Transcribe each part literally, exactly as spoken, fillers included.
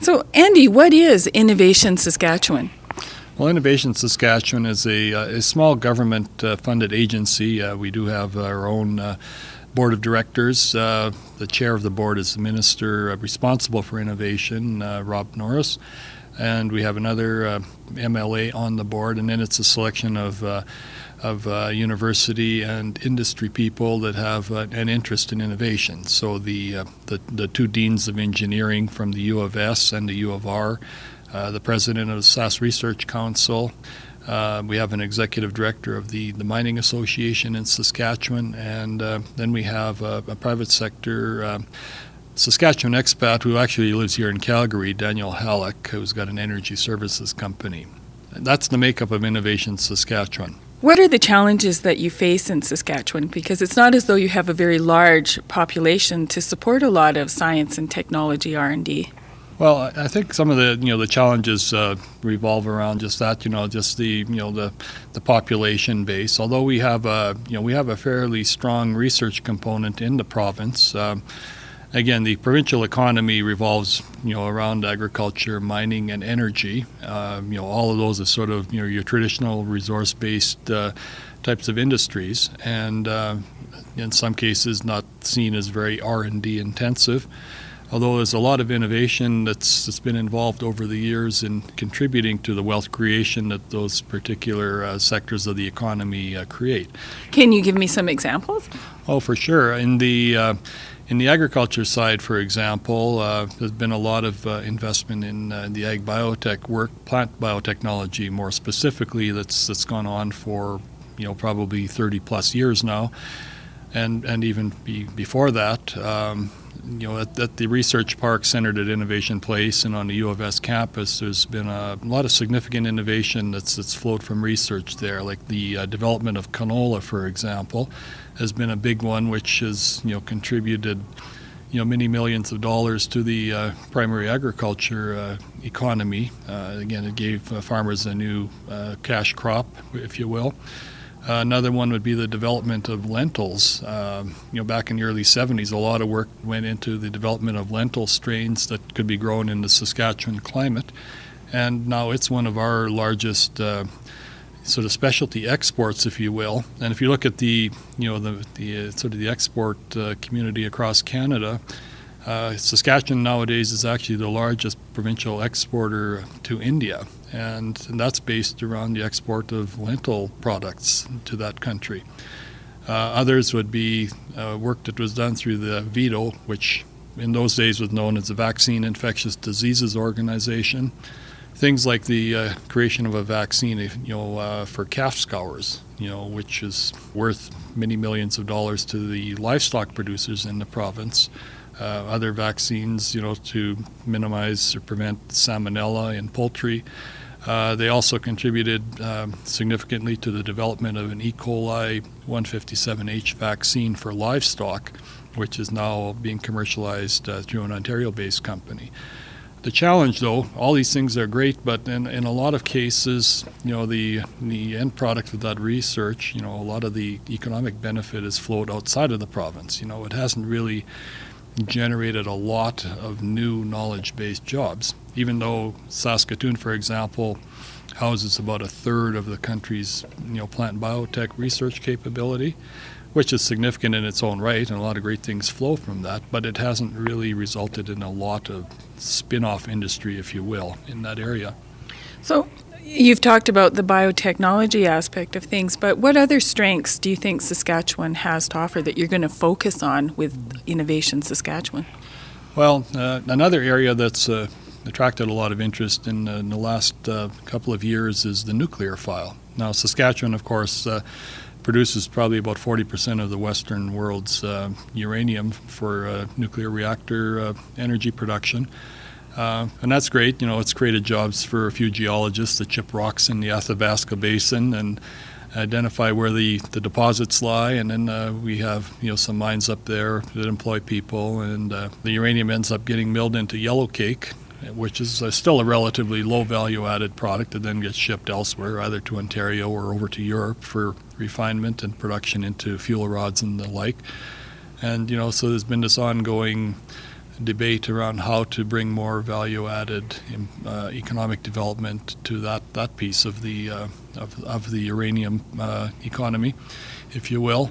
So, Andy, what is Innovation Saskatchewan? Well, Innovation Saskatchewan is a, a small government-funded uh, agency. Uh, we do have our own uh, board of directors. Uh, the chair of the board is the minister uh, responsible for innovation, uh, Rob Norris. And we have another uh, M L A on the board, and then it's a selection of uh, of uh, university and industry people that have uh, an interest in innovation. So the, uh, the the two deans of engineering from the U of S and the U of R, uh, the president of the S A S Research Council. Uh, we have an executive director of the, the Mining Association in Saskatchewan, and uh, then we have a, a private sector uh, Saskatchewan expat who actually lives here in Calgary, Daniel Halleck, who's got an energy services company. And that's the makeup of Innovation Saskatchewan. What are the challenges that you face in Saskatchewan? Because it's not as though you have a very large population to support a lot of science and technology R and D. Well, I think some of the you know the challenges uh, revolve around just that, you know, just the you know the the population base. Although we have a you know we have a fairly strong research component in the province. Um, Again, the provincial economy revolves, you know, around agriculture, mining, and energy. Uh, you know, all of those are sort of, you know, your traditional resource-based uh, types of industries, and uh, in some cases not seen as very R and D intensive. Although there's a lot of innovation that's, that's been involved over the years in contributing to the wealth creation that those particular uh, sectors of the economy uh, create. Can you give me some examples? Oh, for sure. In the uh, In the agriculture side, for example, uh, there's been a lot of uh, investment in uh, the ag biotech work, plant biotechnology more specifically, that's that's gone on for, you know, probably thirty plus years now, and and even be, before that. Um, you know, at, at the research park centered at Innovation Place and on the U of S campus, there's been a lot of significant innovation that's that's flowed from research there, like the uh, development of canola, for example, has been a big one, which has you know contributed you know many millions of dollars to the uh, primary agriculture uh, economy. Uh, again, it gave uh, farmers a new uh, cash crop, if you will. Uh, another one would be the development of lentils. Uh, you know, back in the early seventies, a lot of work went into the development of lentil strains that could be grown in the Saskatchewan climate, and now it's one of our largest uh, sort of specialty exports, if you will. And if you look at the, you know, the, the uh, sort of the export uh, community across Canada, uh, Saskatchewan nowadays is actually the largest provincial exporter to India, and, and that's based around the export of lentil products to that country. Uh, others would be uh, work that was done through the VIDO, which in those days was known as the Vaccine Infectious Diseases Organization. Things like the uh, creation of a vaccine, you know, uh, for calf scours, you know, which is worth many millions of dollars to the livestock producers in the province. Uh, other vaccines, you know, to minimize or prevent salmonella in poultry. Uh, they also contributed um, significantly to the development of an E. coli one fifty-seven H vaccine for livestock, which is now being commercialized uh, through an Ontario-based company. The challenge, though, all these things are great, but in, in a lot of cases, you know, the the end product of that research, you know, a lot of the economic benefit has flowed outside of the province. You know, it hasn't really generated a lot of new knowledge-based jobs, even though Saskatoon, for example, houses about a third of the country's, you know, plant biotech research capability, which is significant in its own right, and a lot of great things flow from that, but it hasn't really resulted in a lot of spin-off industry, if you will, in that area. So you've talked about the biotechnology aspect of things, but what other strengths do you think Saskatchewan has to offer that you're going to focus on with Innovation Saskatchewan? Well, uh, another area that's uh, attracted a lot of interest in, uh, in the last uh, couple of years is the nuclear file. Now, Saskatchewan, of course, uh, produces probably about forty percent of the Western world's uh, uranium for uh, nuclear reactor uh, energy production. Uh, and that's great. You know, it's created jobs for a few geologists that chip rocks in the Athabasca Basin and identify where the, the deposits lie. And then uh, we have, you know, some mines up there that employ people. And uh, the uranium ends up getting milled into yellow cake, which is uh, still a relatively low value added product that then gets shipped elsewhere, either to Ontario or over to Europe for refinement and production into fuel rods and the like. And, you know, so there's been this ongoing debate around how to bring more value-added uh, economic development to that, that piece of the uh, of, of the uranium uh, economy, if you will.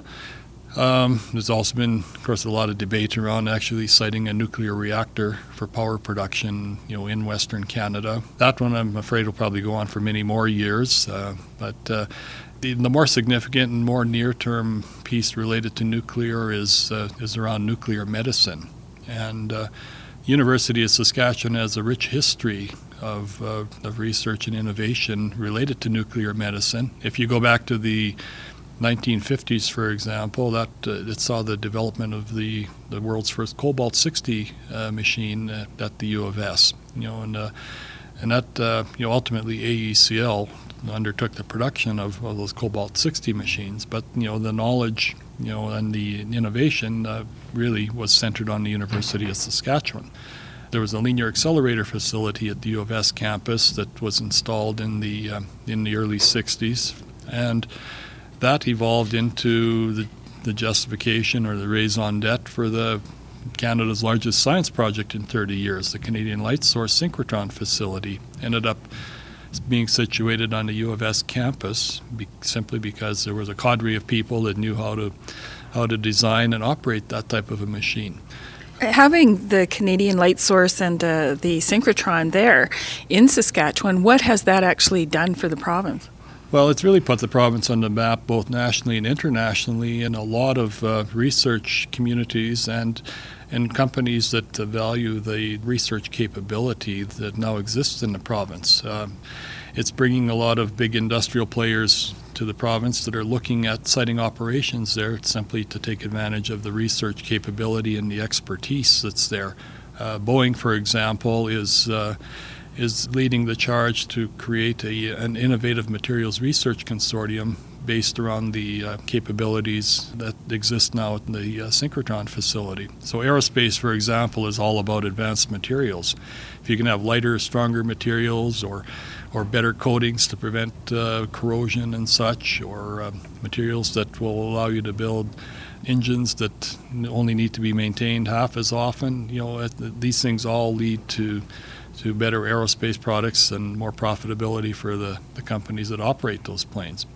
Um, there's also been, of course, a lot of debate around actually siting a nuclear reactor for power production, you know, in Western Canada. That one, I'm afraid, will probably go on for many more years. Uh, but uh, the, the more significant and more near-term piece related to nuclear is uh, is around nuclear medicine. And uh, University of Saskatchewan has a rich history of uh, of research and innovation related to nuclear medicine. If you go back to the nineteen fifties, for example, that uh, it saw the development of the, the world's first Cobalt sixty uh, machine at, at the U of S. You know, and uh, and that uh, you know ultimately A E C L undertook the production of, of those Cobalt sixty machines. But you know the knowledge, you know, and the innovation uh, really was centered on the University of Saskatchewan. There was a linear accelerator facility at the U of S campus that was installed in the uh, in the early sixties, and that evolved into the, the justification or the raison d'etre for the Canada's largest science project in thirty years, the Canadian Light Source Synchrotron facility. Ended up being situated on the U of S campus be, simply because there was a cadre of people that knew how to how to design and operate that type of a machine. Having the Canadian Light Source and uh, the synchrotron there in Saskatchewan, what has that actually done for the province? Well, it's really put the province on the map both nationally and internationally, and a lot of uh, research communities and and companies that uh, value the research capability that now exists in the province. Um, it's bringing a lot of big industrial players to the province that are looking at siting operations there simply to take advantage of the research capability and the expertise that's there. Uh, Boeing, for example, is uh, is leading the charge to create a, an innovative materials research consortium based around the uh, capabilities that exist now at the uh, synchrotron facility. So aerospace, for example, is all about advanced materials. If you can have lighter, stronger materials or or better coatings to prevent uh, corrosion and such, or uh, materials that will allow you to build engines that only need to be maintained half as often, you know, these things all lead to to better aerospace products and more profitability for the, the companies that operate those planes.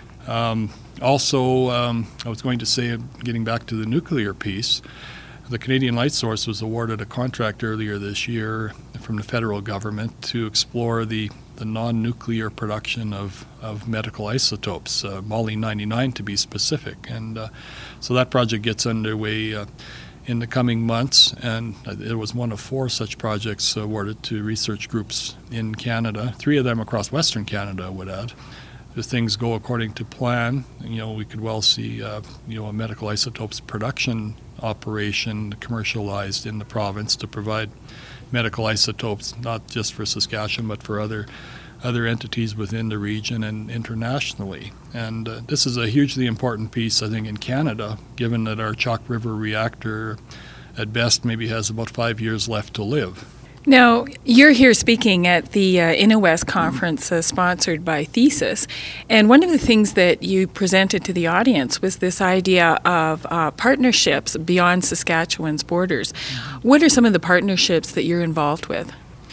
Um, also, um, I was going to say, getting back to the nuclear piece, the Canadian Light Source was awarded a contract earlier this year from the federal government to explore the, the non-nuclear production of, of medical isotopes, uh, moly ninety-nine to be specific. And uh, so that project gets underway uh, in the coming months, and it was one of four such projects awarded to research groups in Canada, three of them across Western Canada, I would add. If things go according to plan, you know, we could well see, uh, you know, a medical isotopes production operation commercialized in the province to provide medical isotopes, not just for Saskatchewan, but for other other entities within the region and internationally. And uh, this is a hugely important piece, I think, in Canada, given that our Chalk River reactor, at best, maybe has about five years left to live. Now, you're here speaking at the uh, InnoWest conference uh, sponsored by Thesis, and one of the things that you presented to the audience was this idea of uh, partnerships beyond Saskatchewan's borders. What are some of the partnerships that you're involved with?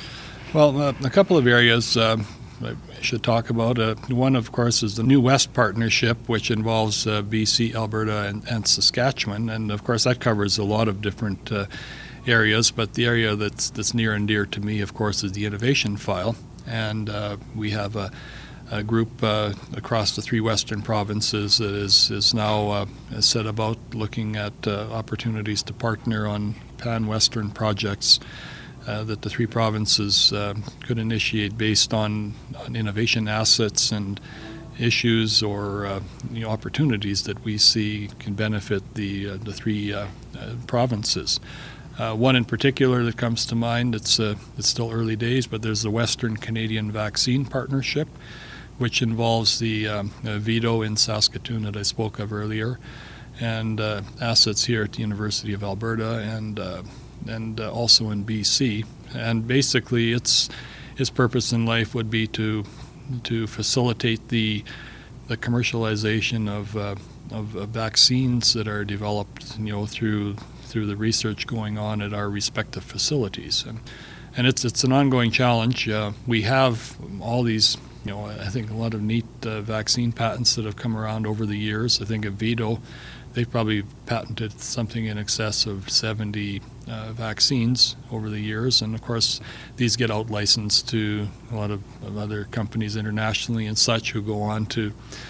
Well, uh, a couple of areas uh, I should talk about. Uh, one, of course, is the New West Partnership, which involves uh, B C, Alberta, and, and Saskatchewan, and of course that covers a lot of different uh, areas, but the area that's that's near and dear to me, of course, is the Innovation File, and uh, we have a, a group uh, across the three western provinces that is is now uh, set about looking at uh, opportunities to partner on pan-western projects uh, that the three provinces uh, could initiate based on, on innovation assets and issues or uh, you know, opportunities that we see can benefit the uh, the three uh, uh, provinces. Uh, one in particular that comes to mind, it's, uh, it's still early days, but there's the Western Canadian Vaccine Partnership, which involves the um, uh, VIDO in Saskatoon that I spoke of earlier, and uh, assets here at the University of Alberta and uh, and uh, also in B C. And basically its its purpose in life would be to to facilitate the the commercialization of uh, of uh, vaccines that are developed, you know, through through the research going on at our respective facilities. And, and it's it's an ongoing challenge. Uh, we have all these, you know, I think a lot of neat uh, vaccine patents that have come around over the years. I think Avito, they've probably patented something in excess of seventy uh, vaccines over the years. And of course, these get out licensed to a lot of, of other companies internationally and such, who go on to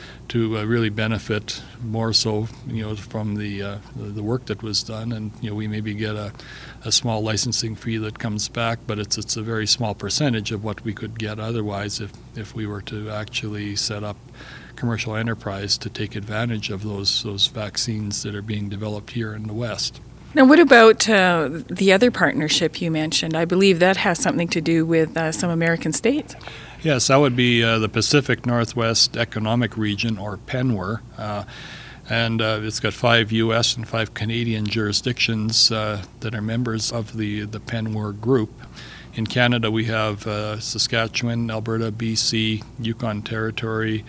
to uh, really benefit more so, you know, from the, uh, the the work that was done. And you know, we maybe get a, a small licensing fee that comes back, but it's it's a very small percentage of what we could get otherwise if if we were to actually set up commercial enterprise to take advantage of those those vaccines that are being developed here in the West. Now, what about uh, the other partnership you mentioned? I believe that has something to do with uh, some American states. Yes, that would be uh, the Pacific Northwest Economic Region, or PENWER. Uh, and uh, it's got five U S and five Canadian jurisdictions uh, that are members of the, the PENWER group. In Canada, we have uh, Saskatchewan, Alberta, B C, Yukon Territory,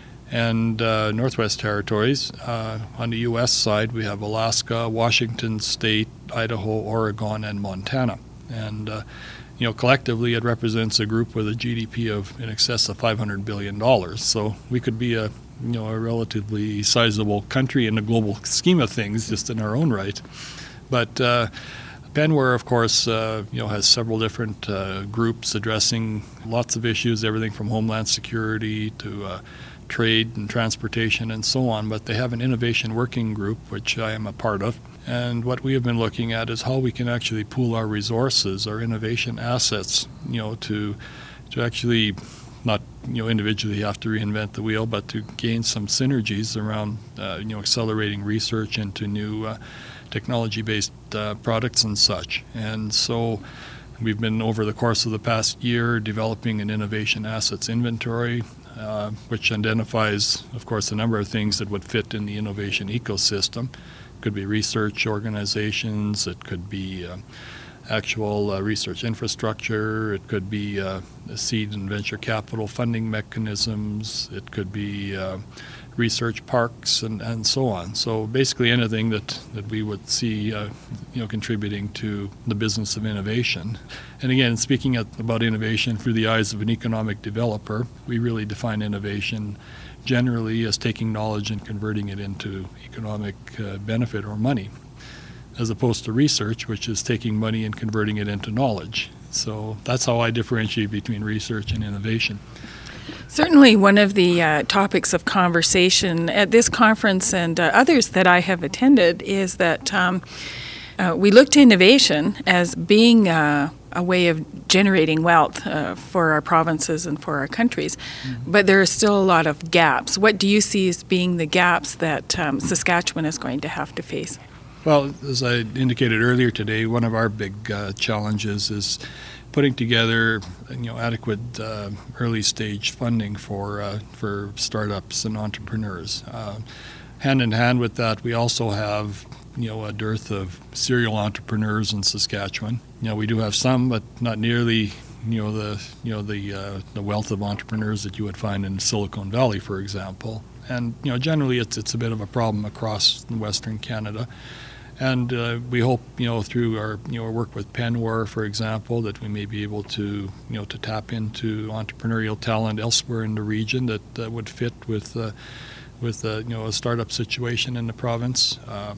and uh, Northwest Territories. Uh, on the U S side, we have Alaska, Washington State, Idaho, Oregon, and Montana. And uh, you know, collectively, it represents a group with a G D P of in excess of five hundred billion dollars. So we could be a, you know, a relatively sizable country in the global scheme of things, just in our own right. But uh, PENWER, of course, uh, you know, has several different uh, groups addressing lots of issues, everything from homeland security to uh, trade and transportation and so on. But they have an innovation working group, which I am a part of. And what we have been looking at is how we can actually pool our resources, our innovation assets, you know, to to actually not, you know, individually have to reinvent the wheel, but to gain some synergies around, uh, you know, accelerating research into new uh, technology-based uh, products and such. And so we've been, over the course of the past year, developing an innovation assets inventory, uh, which identifies, of course, a number of things that would fit in the innovation ecosystem. It could be research organizations, it could be uh, actual uh, research infrastructure, it could be uh, seed and venture capital funding mechanisms, it could be uh, research parks, and, and so on. So basically anything that, that we would see uh, you know, contributing to the business of innovation. And again, speaking at, about innovation through the eyes of an economic developer, we really define innovation generally as taking knowledge and converting it into economic uh, benefit or money, as opposed to research, which is taking money and converting it into knowledge. So that's how I differentiate between research and innovation. Certainly one of the uh, topics of conversation at this conference and uh, others that I have attended is that um, uh, we look to innovation as being uh, a way of generating wealth uh, for our provinces and for our countries, mm-hmm. but there are still a lot of gaps. What do you see as being the gaps that um, Saskatchewan is going to have to face? Well, as I indicated earlier today, one of our big uh, challenges is putting together, you know, adequate uh, early stage funding for uh, for startups and entrepreneurs. Uh, hand in hand with that, we also have, you know, a dearth of serial entrepreneurs in Saskatchewan. You know, we do have some, but not nearly, you know, the you know the uh, the wealth of entrepreneurs that you would find in Silicon Valley, for example. And you know, generally, it's it's a bit of a problem across Western Canada. And uh, we hope, you know, through our, you know, our work with PENWER, for example, that we may be able to, you know, to tap into entrepreneurial talent elsewhere in the region that uh, would fit with, uh, with uh, you know, a startup situation in the province. Uh,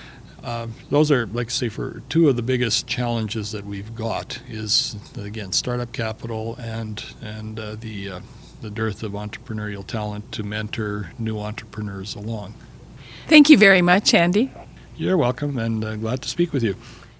uh, those are, like I say, for two of the biggest challenges that we've got is, again, startup capital and and uh, the uh, the dearth of entrepreneurial talent to mentor new entrepreneurs along. Thank you very much, Andy. You're welcome, and uh, glad to speak with you.